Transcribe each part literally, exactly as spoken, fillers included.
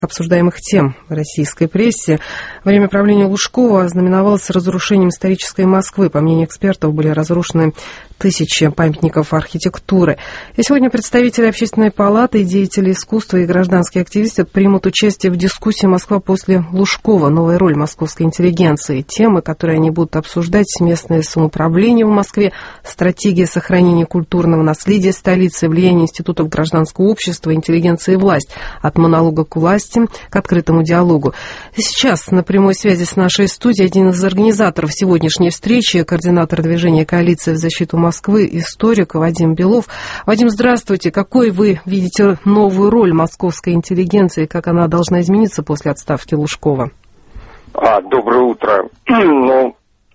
обсуждаемых тем в российской прессе. Время правления Лужкова ознаменовалось разрушением исторической Москвы. По мнению экспертов, были разрушены тысячи памятников архитектуры. И сегодня представители Общественной палаты, деятели искусства и гражданские активисты примут участие в дискуссии «Москва после Лужкова. Новая роль московской интеллигенции». Темы, которые они будут обсуждать: местное самоуправление в Москве, стратегия сохранения культурного наследия столицы, влияние институтов гражданского общества, интеллигенции и власть, от монолога к власти к открытому диалогу. Сейчас на прямой связи с нашей студией один из организаторов сегодняшней встречи, координатор движения «Коалиция в защиту Москвы», историк Вадим Белов. Вадим, здравствуйте. Какой вы видите новую роль московской интеллигенции, как она должна измениться после отставки Лужкова? А, доброе утро. Ну,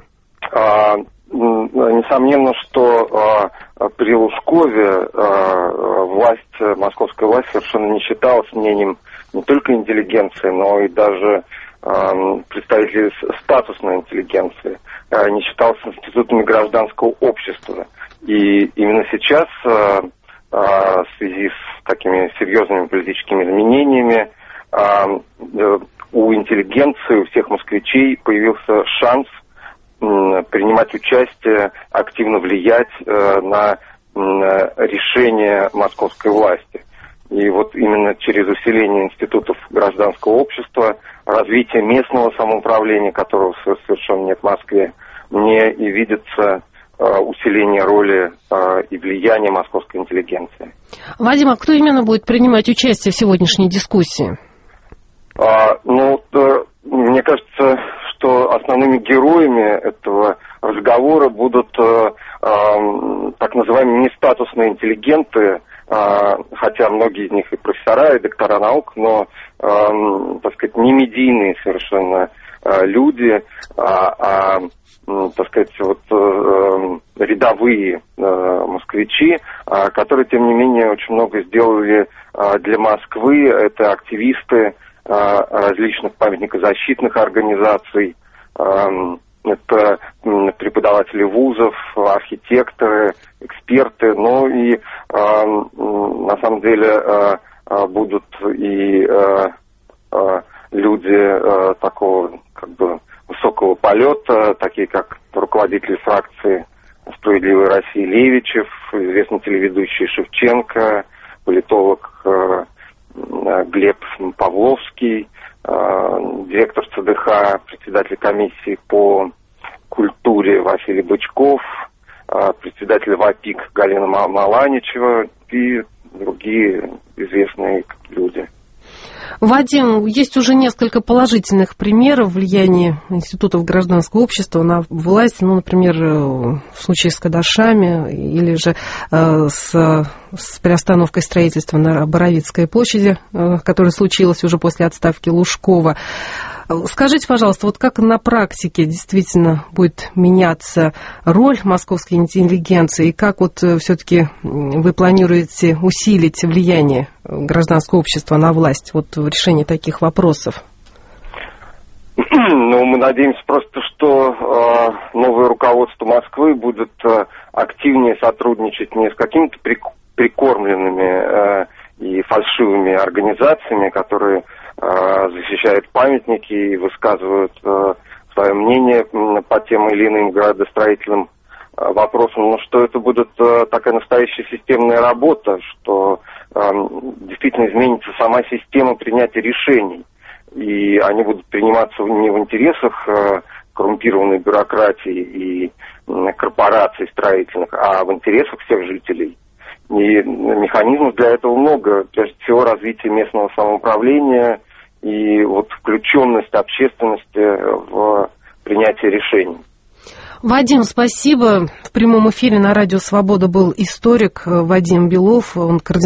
а, несомненно, что а, при Лужкове а, власть, московская власть совершенно не считалась мнением не только интеллигенции, но и даже э, представителей статусной интеллигенции, э, не считалась институтами гражданского общества. И именно сейчас, э, э, в связи с такими серьезными политическими изменениями, э, э, у интеллигенции, у всех москвичей появился шанс э, принимать участие, активно влиять э, на э, решение московской власти. И вот именно через усиление институтов гражданского общества, развитие местного самоуправления, которого совершенно нет в Москве, мне и видится э, усиление роли э, и влияния московской интеллигенции. Вадим, а кто именно будет принимать участие в сегодняшней дискуссии? А, ну, э, мне кажется, что основными героями этого разговора будут э, э, так называемые нестатусные интеллигенты, хотя многие из них и профессора, и доктора наук, но, э, так сказать, не медийные совершенно э, люди, а, а, так сказать, вот э, рядовые э, москвичи, э, которые, тем не менее, очень много сделали э, для Москвы. Это активисты э, различных памятникозащитных организаций, э, это преподаватели вузов, архитекторы, эксперты, ну и э, на самом деле э, будут и э, э, люди э, такого как бы высокого полета, такие как руководитель фракции «Справедливой России» Левичев, известный телеведущий Шевченко, политолог э, Глеб Павловский, директор ЦДХ, председатель комиссии по культуре Василий Бычков, председатель ВАПИК Галина Маланичева и другие известные люди. Вадим, есть уже несколько положительных примеров влияния институтов гражданского общества на власть, ну, например, в случае с Кадашами или же э, с, с приостановкой строительства на Боровицкой площади, э, которая случилась уже после отставки Лужкова. Скажите, пожалуйста, вот как на практике действительно будет меняться роль московской интеллигенции, и как вот все-таки вы планируете усилить влияние гражданского общества на власть вот в решении таких вопросов? Ну, мы надеемся просто, что э, новое руководство Москвы будет э, активнее сотрудничать не с какими-то прикормленными э, и фальшивыми организациями, которые защищают памятники и высказывают э, свое мнение по тем или иным градостроительным э, вопросам, но что это будет э, такая настоящая системная работа, что э, действительно изменится сама система принятия решений, и они будут приниматься не в интересах э, коррумпированной бюрократии и э, корпораций строительных, а в интересах всех жителей. И механизмов для этого много. Прежде всего, развитие местного самоуправления и вот включенность общественности в принятие решений. Вадим, спасибо. В прямом эфире на радио «Свобода» был историк Вадим Белов. Он координатор